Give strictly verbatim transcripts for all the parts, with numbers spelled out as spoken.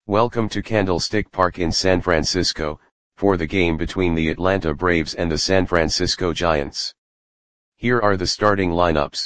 Welcome to Candlestick Park in San Francisco, for the game between the Atlanta Braves and the San Francisco Giants. Here are the starting lineups.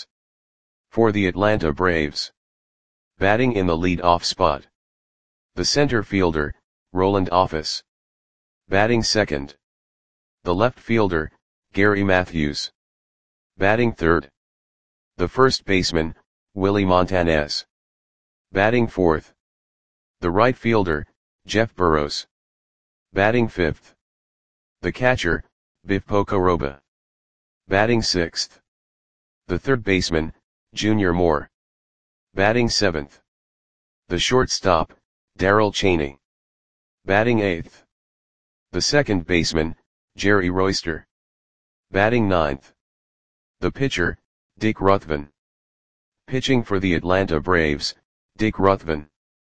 For the Atlanta Braves. Batting in the lead-off spot. The center fielder, Roland Office. Batting second. The left fielder, Gary Matthews. Batting third. The first baseman, Willie Montanez. Batting fourth. The right fielder, Jeff Burroughs. Batting fifth. The catcher, Biff Pocoroba. Batting sixth. The third baseman, Junior Moore. Batting seventh. The shortstop, Darrell Chaney. Batting eighth. The second baseman, Jerry Royster. Batting ninth. The pitcher, Dick Ruthven. Pitching for the Atlanta Braves, Dick Ruthven.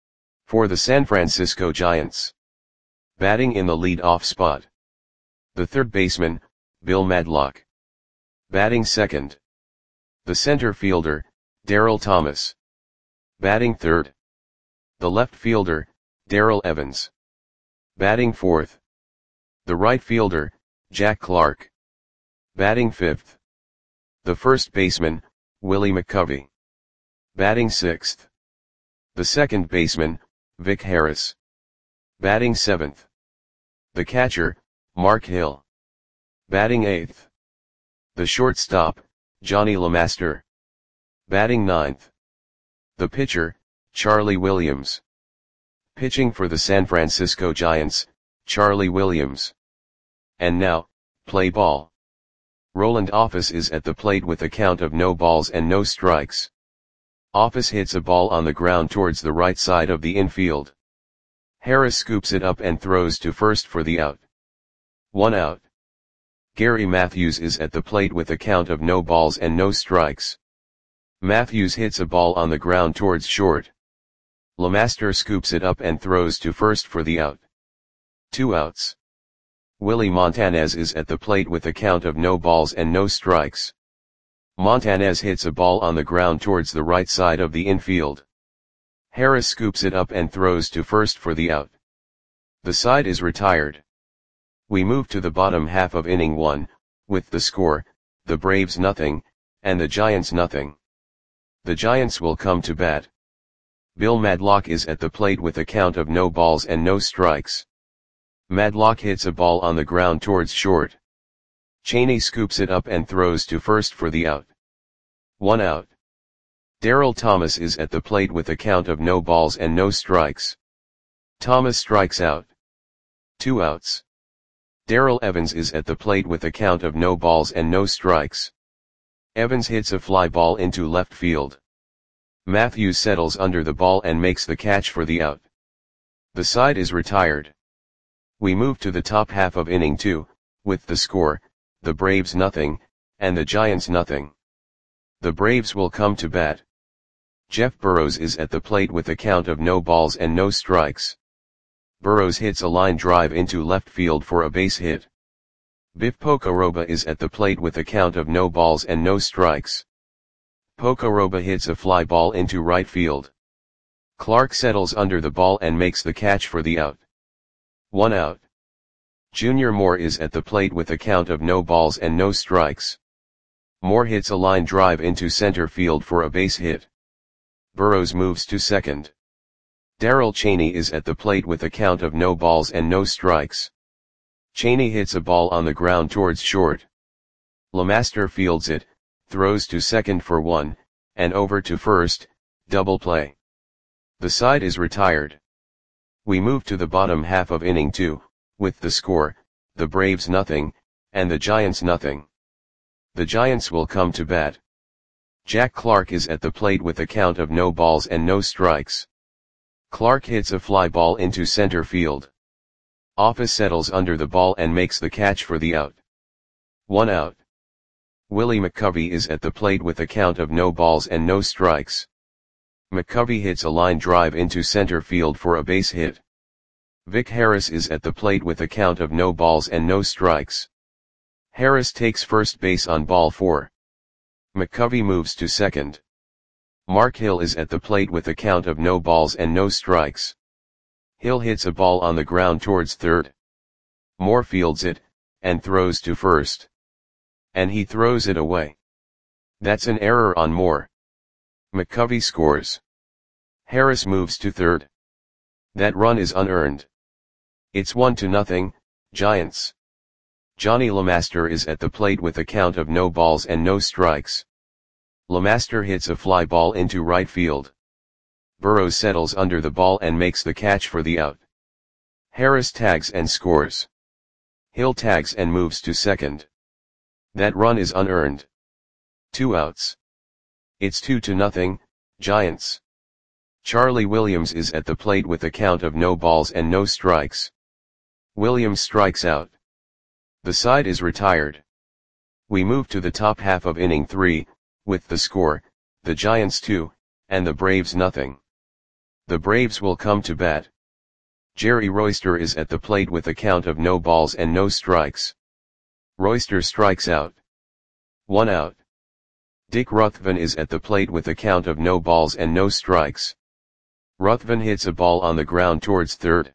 For the San Francisco Giants. Batting in the lead-off spot. The third baseman, Bill Madlock. Batting second. The center fielder, Darryl Thomas. Batting third. The left fielder, Darrell Evans. Batting fourth. The right fielder, Jack Clark. Batting fifth. The first baseman, Willie McCovey. Batting sixth. The second baseman, Vic Harris. Batting seventh. The catcher, Mark Hill. Batting eighth. The shortstop, Johnny LeMaster. Batting ninth. The pitcher, Charlie Williams. Pitching for the San Francisco Giants, Charlie Williams. And now, play ball. Roland Office is at the plate with a count of no balls and no strikes. Office hits a ball on the ground towards the right side of the infield. Harris scoops it up and throws to first for the out. One out. Gary Matthews is at the plate with a count of no balls and no strikes. Matthews hits a ball on the ground towards short. LeMaster scoops it up and throws to first for the out. Two outs. Willie Montanez is at the plate with a count of no balls and no strikes. Montanez hits a ball on the ground towards the right side of the infield. Harris scoops it up and throws to first for the out. The side is retired. We move to the bottom half of inning one, with the score, the Braves nothing, and the Giants nothing. The Giants will come to bat. Bill Madlock is at the plate with a count of no balls and no strikes. Madlock hits a ball on the ground towards short. Chaney scoops it up and throws to first for the out. One out. Darrell Thomas is at the plate with a count of no balls and no strikes. Thomas strikes out. Two outs. Darrell Evans is at the plate with a count of no balls and no strikes. Evans hits a fly ball into left field. Matthews settles under the ball and makes the catch for the out. The side is retired. We move to the top half of inning two, with the score, the Braves nothing, and the Giants nothing. The Braves will come to bat. Jeff Burroughs is at the plate with a count of no balls and no strikes. Burroughs hits a line drive into left field for a base hit. Biff Pocoroba is at the plate with a count of no balls and no strikes. Pocoroba hits a fly ball into right field. Clark settles under the ball and makes the catch for the out. One out. Junior Moore is at the plate with a count of no balls and no strikes. Moore hits a line drive into center field for a base hit. Burroughs moves to second. Darrell Chaney is at the plate with a count of no balls and no strikes. Chaney hits a ball on the ground towards short. LeMaster fields it, throws to second for one, and over to first, double play. The side is retired. We move to the bottom half of inning two, with the score, the Braves nothing, and the Giants nothing. The Giants will come to bat. Jack Clark is at the plate with a count of no balls and no strikes. Clark hits a fly ball into center field. Office settles under the ball and makes the catch for the out. One out. Willie McCovey is at the plate with a count of no balls and no strikes. McCovey hits a line drive into center field for a base hit. Vic Harris is at the plate with a count of no balls and no strikes. Harris takes first base on ball four. McCovey moves to second. Mark Hill is at the plate with a count of no balls and no strikes. Hill hits a ball on the ground towards third. Moore fields it, and throws to first. And he throws it away. That's an error on Moore. McCovey scores. Harris moves to third. That run is unearned. It's one to nothing, Giants. Johnny LeMaster is at the plate with a count of no balls and no strikes. LeMaster hits a fly ball into right field. Burrows settles under the ball and makes the catch for the out. Harris tags and scores. Hill tags and moves to second. That run is unearned. Two outs. It's two to nothing, Giants. Charlie Williams is at the plate with a count of no balls and no strikes. Williams strikes out. The side is retired. We move to the top half of inning three, with the score, the Giants two, and the Braves nothing. The Braves will come to bat. Jerry Royster is at the plate with a count of no balls and no strikes. Royster strikes out. One out. Dick Ruthven is at the plate with a count of no balls and no strikes. Ruthven hits a ball on the ground towards third.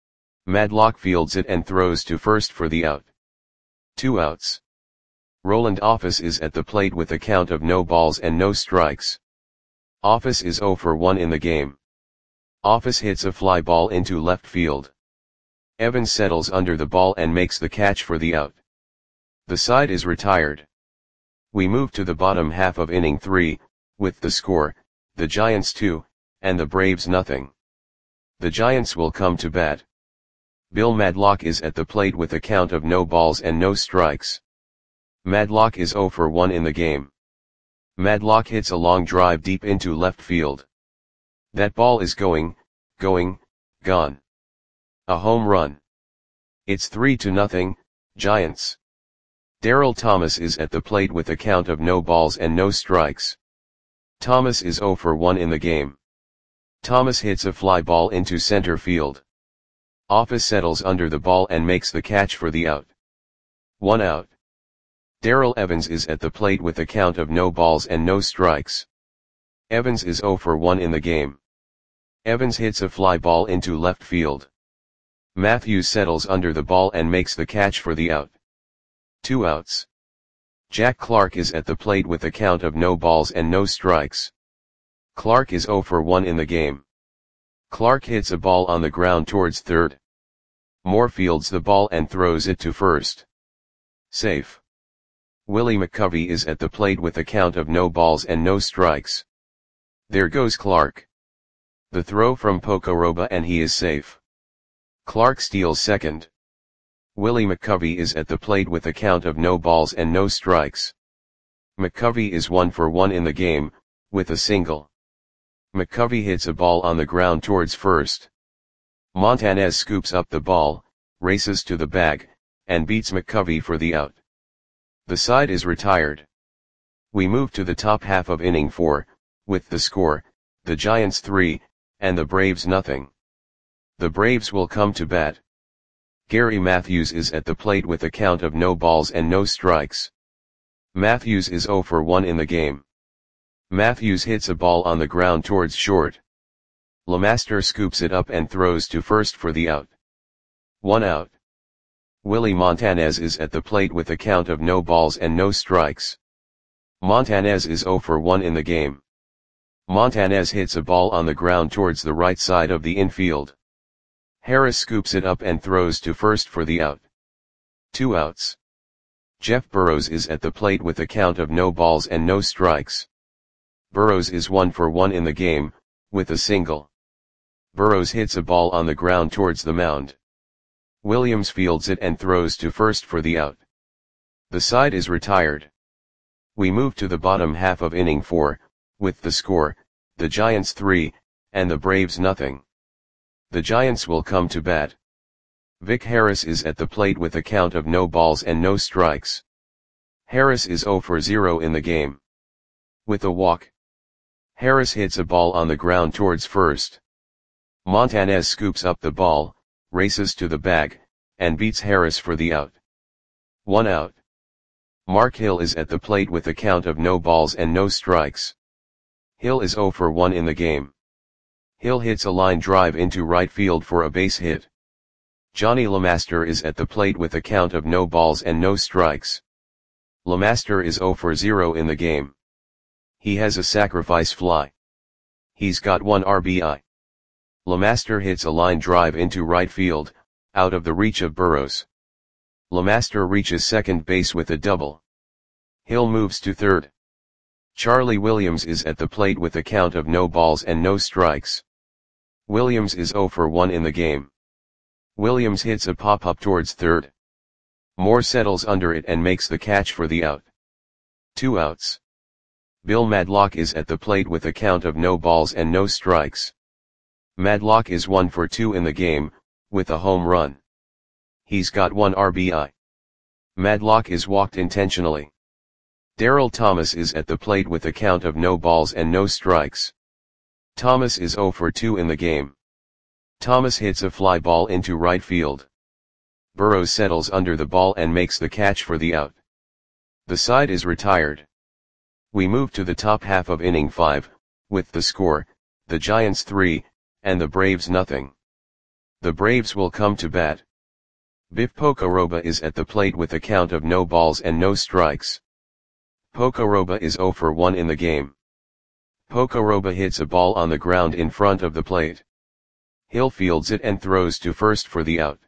Madlock fields it and throws to first for the out. Two outs. Roland Office is at the plate with a count of no balls and no strikes. Office is oh for one in the game. Office hits a fly ball into left field. Evans settles under the ball and makes the catch for the out. The side is retired. We move to the bottom half of inning three, with the score, the Giants two, and the Braves nothing. The Giants will come to bat. Bill Madlock is at the plate with a count of no balls and no strikes. Madlock is oh for one in the game. Madlock hits a long drive deep into left field. That ball is going, going, gone. A home run. It's three to nothing, Giants. Darryl Thomas is at the plate with a count of no balls and no strikes. Thomas is oh for one in the game. Thomas hits a fly ball into center field. Office settles under the ball and makes the catch for the out. One out. Darrell Evans is at the plate with a count of no balls and no strikes. Evans is oh for one in the game. Evans hits a fly ball into left field. Matthews settles under the ball and makes the catch for the out. Two outs. Jack Clark is at the plate with a count of no balls and no strikes. Clark is oh for one in the game. Clark hits a ball on the ground towards third. Moore fields the ball and throws it to first. Safe. Willie McCovey is at the plate with a count of no balls and no strikes. There goes Clark. The throw from Pocoroba and he is safe. Clark steals second. Willie McCovey is at the plate with a count of no balls and no strikes. McCovey is one for one in the game, with a single. McCovey hits a ball on the ground towards first. Montanez scoops up the ball, races to the bag, and beats McCovey for the out. The side is retired. We move to the top half of inning four, with the score, the Giants three, and the Braves nothing. The Braves will come to bat. Gary Matthews is at the plate with a count of no balls and no strikes. Matthews is oh for one in the game. Matthews hits a ball on the ground towards short. LeMaster scoops it up and throws to first for the out. One out. Willie Montanez is at the plate with a count of no balls and no strikes. Montanez is oh for one in the game. Montanez hits a ball on the ground towards the right side of the infield. Harris scoops it up and throws to first for the out. Two outs. Jeff Burrows is at the plate with a count of no balls and no strikes. Burrows is one for one in the game, with a single. Burrows hits a ball on the ground towards the mound. Williams fields it and throws to first for the out. The side is retired. We move to the bottom half of inning four, with the score, the Giants three, and the Braves nothing. The Giants will come to bat. Vic Harris is at the plate with a count of no balls and no strikes. Harris is oh for zero in the game. With a walk. Harris hits a ball on the ground towards first. Montanez scoops up the ball, races to the bag, and beats Harris for the out. One out. Mark Hill is at the plate with a count of no balls and no strikes. Hill is oh for one in the game. Hill hits a line drive into right field for a base hit. Johnny LeMaster is at the plate with a count of no balls and no strikes. LeMaster is zero for zero in the game. He has a sacrifice fly. He's got one R B I. LeMaster hits a line drive into right field, out of the reach of Burrows. LeMaster reaches second base with a double. Hill moves to third. Charlie Williams is at the plate with a count of no balls and no strikes. Williams is zero for one in the game. Williams hits a pop-up towards third. Moore settles under it and makes the catch for the out. Two outs. Bill Madlock is at the plate with a count of no balls and no strikes. Madlock is one for two in the game, with a home run. He's got one R B I. Madlock is walked intentionally. Darryl Thomas is at the plate with a count of no balls and no strikes. Thomas is zero for two in the game. Thomas hits a fly ball into right field. Burrows settles under the ball and makes the catch for the out. The side is retired. We move to the top half of inning five, with the score, the Giants three, and the Braves nothing. The Braves will come to bat. Biff Pocoroba is at the plate with a count of no balls and no strikes. Pocoroba is zero for one in the game. Pocoroba hits a ball on the ground in front of the plate. Hill fields it and throws to first for the out.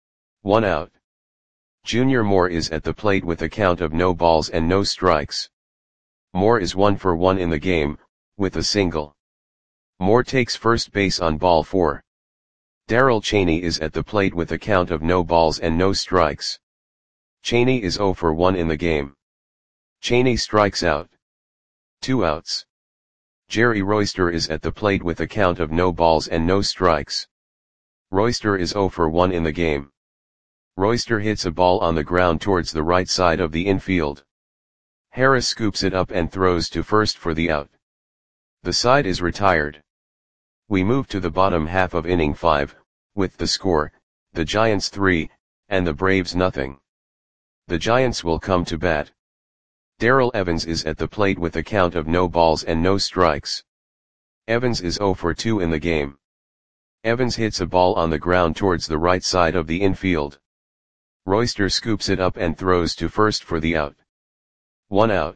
One out. Junior Moore is at the plate with a count of no balls and no strikes. Moore is one for one in the game, with a single. Moore takes first base on ball four. Darrell Chaney is at the plate with a count of no balls and no strikes. Chaney is zero for one in the game. Chaney strikes out. Two outs. Jerry Royster is at the plate with a count of no balls and no strikes. Royster is zero for one in the game. Royster hits a ball on the ground towards the right side of the infield. Harris scoops it up and throws to first for the out. The side is retired. We move to the bottom half of inning five, with the score, the Giants three, and the Braves nothing. The Giants will come to bat. Darrell Evans is at the plate with a count of no balls and no strikes. Evans is zero for two in the game. Evans hits a ball on the ground towards the right side of the infield. Royster scoops it up and throws to first for the out. One out.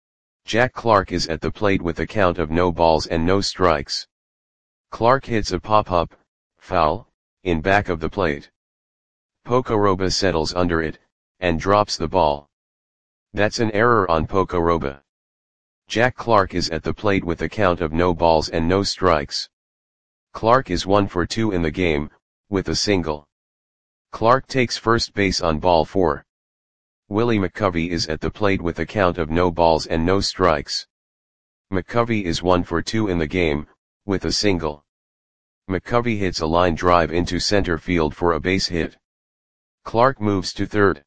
Jack Clark is at the plate with a count of no balls and no strikes. Clark hits a pop-up, foul, in back of the plate. Pocoroba settles under it, and drops the ball. That's an error on Pocoroba. Jack Clark is at the plate with a count of no balls and no strikes. Clark is one for two in the game, with a single. Clark takes first base on ball four. Willie McCovey is at the plate with a count of no balls and no strikes. McCovey is one for two in the game, with a single. McCovey hits a line drive into center field for a base hit. Clark moves to third.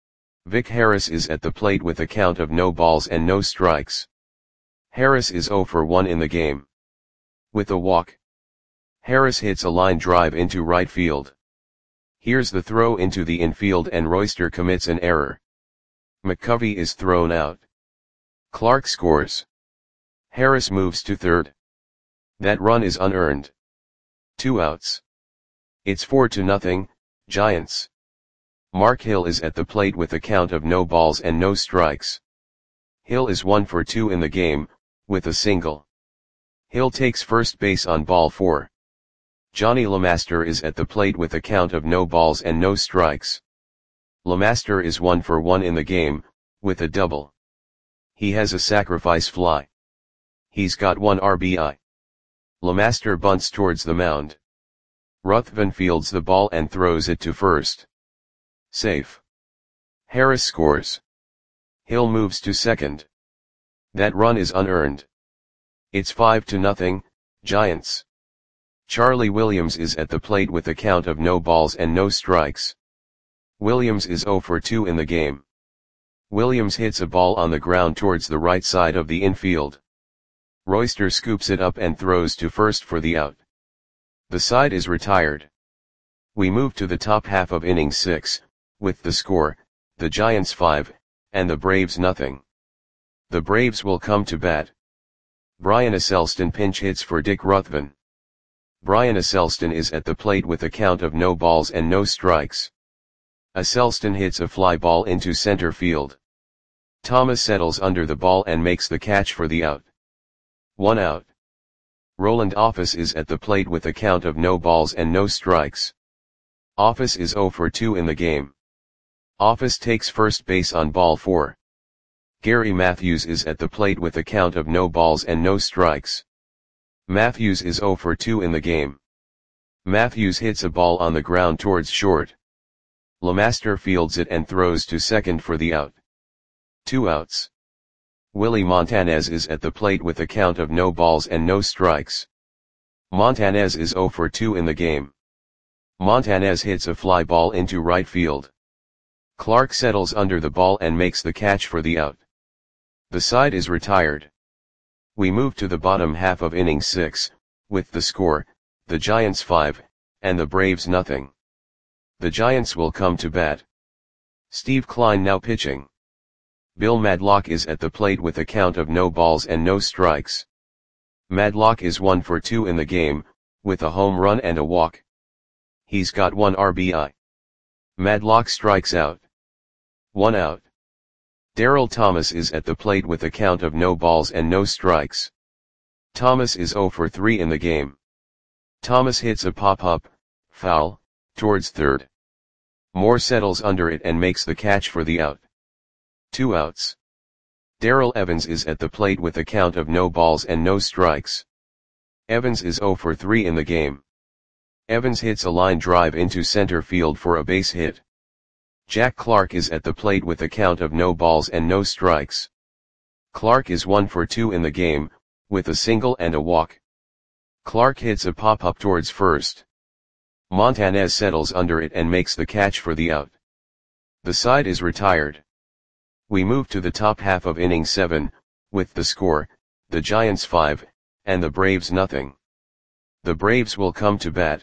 Vic Harris is at the plate with a count of no balls and no strikes. Harris is zero for one in the game. With a walk. Harris hits a line drive into right field. Here's the throw into the infield and Royster commits an error. McCovey is thrown out. Clark scores. Harris moves to third. That run is unearned. Two outs. It's four to nothing, Giants. Mark Hill is at the plate with a count of no balls and no strikes. Hill is one for two in the game, with a single. Hill takes first base on ball four. Johnny LeMaster is at the plate with a count of no balls and no strikes. LeMaster is one for one in the game, with a double. He has a sacrifice fly. He's got one R B I. LeMaster bunts towards the mound. Ruthven fields the ball and throws it to first. Safe. Harris scores. Hill moves to second. That run is unearned. It's five to nothing, Giants. Charlie Williams is at the plate with a count of no balls and no strikes. Williams is zero for two in the game. Williams hits a ball on the ground towards the right side of the infield. Royster scoops it up and throws to first for the out. The side is retired. We move to the top half of inning six, with the score, the Giants five, and the Braves nothing. The Braves will come to bat. Brian Esselstyn pinch hits for Dick Ruthven. Brian Asselston is at the plate with a count of no balls and no strikes. Asselston hits a fly ball into center field. Thomas settles under the ball and makes the catch for the out. One out. Roland Office is at the plate with a count of no balls and no strikes. Office is oh for two in the game. Office takes first base on ball four. Gary Matthews is at the plate with a count of no balls and no strikes. Matthews is oh for two in the game. Matthews hits a ball on the ground towards short. Lemaster fields it and throws to second for the out. Two outs. Willie Montanez is at the plate with a count of no balls and no strikes. Montanez is oh for two in the game. Montanez hits a fly ball into right field. Clark settles under the ball and makes the catch for the out. The side is retired. We move to the bottom half of inning six, with the score, the Giants five, and the Braves nothing. The Giants will come to bat. Steve Kline now pitching. Bill Madlock is at the plate with a count of no balls and no strikes. Madlock is one for two in the game, with a home run and a walk. He's got one R B I. Madlock strikes out. One out. Darryl Thomas is at the plate with a count of no balls and no strikes. Thomas is oh for three in the game. Thomas hits a pop-up, foul, towards third. Moore settles under it and makes the catch for the out. Two outs. Darrell Evans is at the plate with a count of no balls and no strikes. Evans is oh for three in the game. Evans hits a line drive into center field for a base hit. Jack Clark is at the plate with a count of no balls and no strikes. Clark is one for two in the game, with a single and a walk. Clark hits a pop-up towards first. Montanez settles under it and makes the catch for the out. The side is retired. We move to the top half of inning seven, with the score, the Giants five, and the Braves nothing. The Braves will come to bat.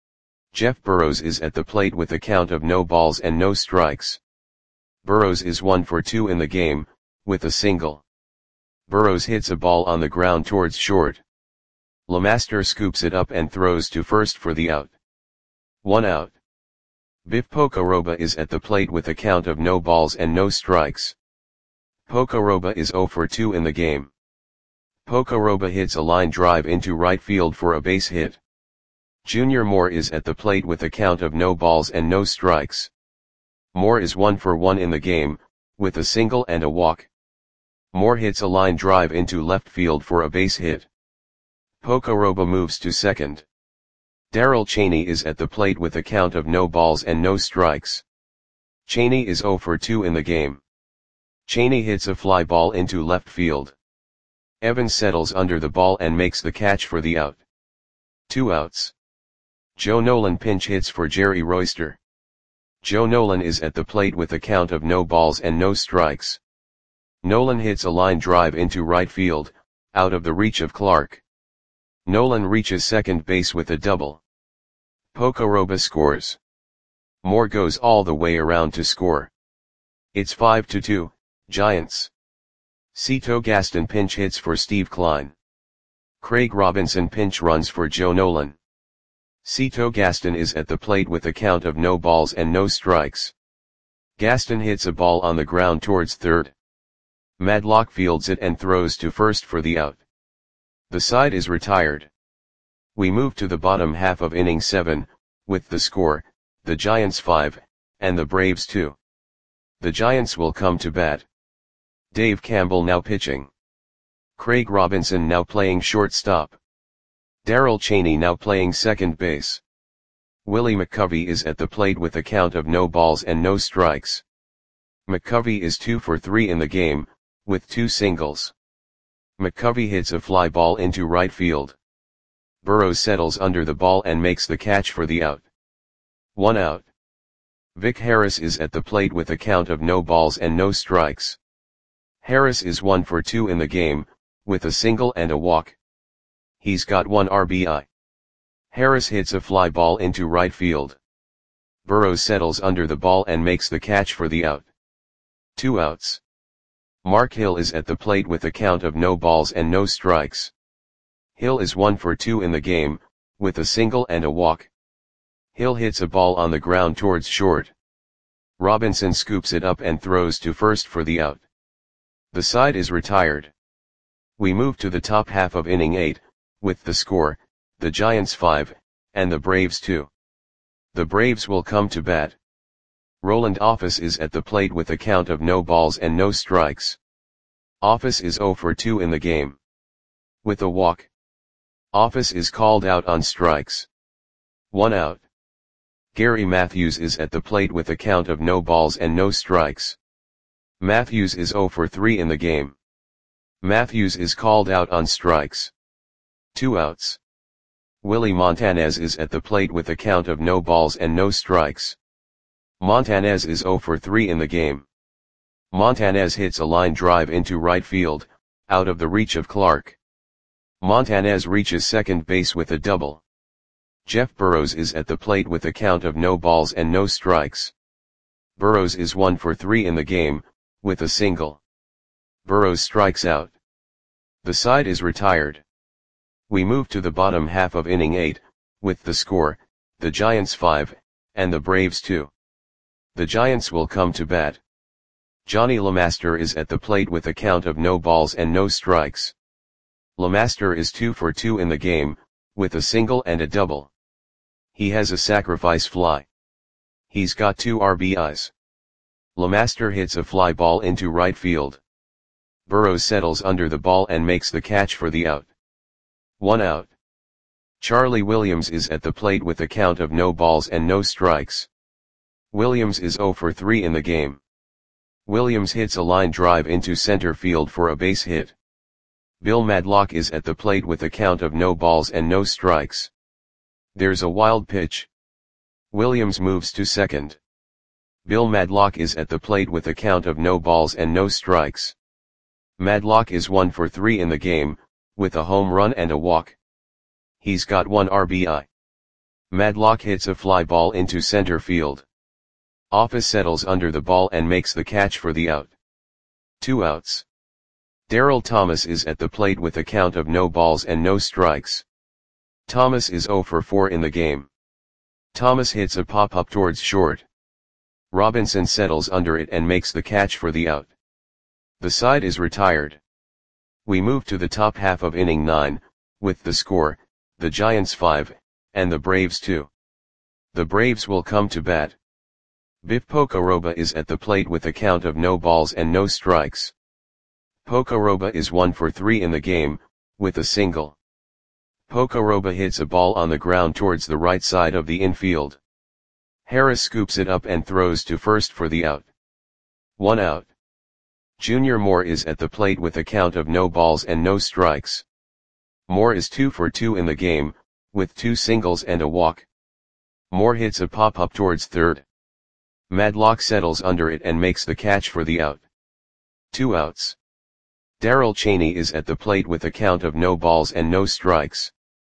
Jeff Burrows is at the plate with a count of no balls and no strikes. Burrows is one for two in the game, with a single. Burrows hits a ball on the ground towards short. Lemaster scoops it up and throws to first for the out. One out. Biff Pocoroba is at the plate with a count of no balls and no strikes. Pocoroba is oh for two in the game. Pocoroba hits a line drive into right field for a base hit. Junior Moore is at the plate with a count of no balls and no strikes. Moore is one for one in the game, with a single and a walk. Moore hits a line drive into left field for a base hit. Pocoroba moves to second. Darrell Chaney is at the plate with a count of no balls and no strikes. Chaney is oh for two in the game. Chaney hits a fly ball into left field. Evans settles under the ball and makes the catch for the out. Two outs. Joe Nolan pinch hits for Jerry Royster. Joe Nolan is at the plate with a count of no balls and no strikes. Nolan hits a line drive into right field, out of the reach of Clark. Nolan reaches second base with a double. Pocoroba scores. Moore goes all the way around to score. It's five to two, Giants. Cito Gaston pinch hits for Steve Kline. Craig Robinson pinch runs for Joe Nolan. Cito Gaston is at the plate with a count of no balls and no strikes. Gaston hits a ball on the ground towards third. Madlock fields it and throws to first for the out. The side is retired. We move to the bottom half of inning seven, with the score, the Giants five, and the Braves two. The Giants will come to bat. Dave Campbell now pitching. Craig Robinson now playing shortstop. Darrell Chaney now playing second base. Willie McCovey is at the plate with a count of no balls and no strikes. McCovey is two for three in the game, with two singles. McCovey hits a fly ball into right field. Burrows settles under the ball and makes the catch for the out. One out. Vic Harris is at the plate with a count of no balls and no strikes. Harris is one for two in the game, with a single and a walk. He's got one R B I. Harris hits a fly ball into right field. Burrows settles under the ball and makes the catch for the out. Two outs. Mark Hill is at the plate with a count of no balls and no strikes. Hill is one for two in the game, with a single and a walk. Hill hits a ball on the ground towards short. Robinson scoops it up and throws to first for the out. The side is retired. We move to the top half of inning eight, with the score, the Giants five, and the Braves two. The Braves will come to bat. Roland Office is at the plate with a count of no balls and no strikes. Office is zero for two in the game. With a walk. Office is called out on strikes. One out. Gary Matthews is at the plate with a count of no balls and no strikes. Matthews is zero for three in the game. Matthews is called out on strikes. Two outs. Willie Montanez is at the plate with a count of no balls and no strikes. Montanez is zero for three in the game. Montanez hits a line drive into right field, out of the reach of Clark. Montanez reaches second base with a double. Jeff Burrows is at the plate with a count of no balls and no strikes. Burrows is one for three in the game, with a single. Burrows strikes out. The side is retired. We move to the bottom half of inning eight, with the score, the Giants five, and the Braves two. The Giants will come to bat. Johnny LeMaster is at the plate with a count of no balls and no strikes. LeMaster is two for two in the game, with a single and a double. He has a sacrifice fly. He's got two R B Is. LeMaster hits a fly ball into right field. Burrows settles under the ball and makes the catch for the out. One out. Charlie Williams is at the plate with a count of no balls and no strikes. Williams is zero for three in the game. Williams hits a line drive into center field for a base hit. Bill Madlock is at the plate with a count of no balls and no strikes. There's a wild pitch. Williams moves to second. Bill Madlock is at the plate with a count of no balls and no strikes. Madlock is one for three in the game, with a home run and a walk. He's got one R B I. Madlock hits a fly ball into center field. Office settles under the ball and makes the catch for the out. Two outs. Darryl Thomas is at the plate with a count of no balls and no strikes. Thomas is zero for four in the game. Thomas hits a pop-up towards short. Robinson settles under it and makes the catch for the out. The side is retired. We move to the top half of inning nine, with the score, the Giants five, and the Braves two. The Braves will come to bat. Biff Pocoroba is at the plate with a count of no balls and no strikes. Pocoroba is one for three in the game, with a single. Pocoroba hits a ball on the ground towards the right side of the infield. Harris scoops it up and throws to first for the out. One out. Junior Moore is at the plate with a count of no balls and no strikes. Moore is two for two in the game, with two singles and a walk. Moore hits a pop-up towards third. Madlock settles under it and makes the catch for the out. Two outs. Darrell Chaney is at the plate with a count of no balls and no strikes.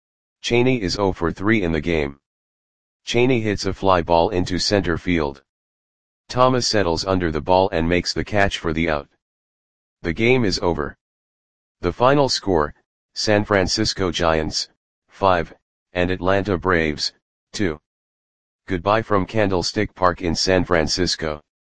Chaney is zero for three in the game. Chaney hits a fly ball into center field. Thomas settles under the ball and makes the catch for the out. The game is over. The final score, San Francisco Giants, five, and Atlanta Braves, two. Goodbye from Candlestick Park in San Francisco.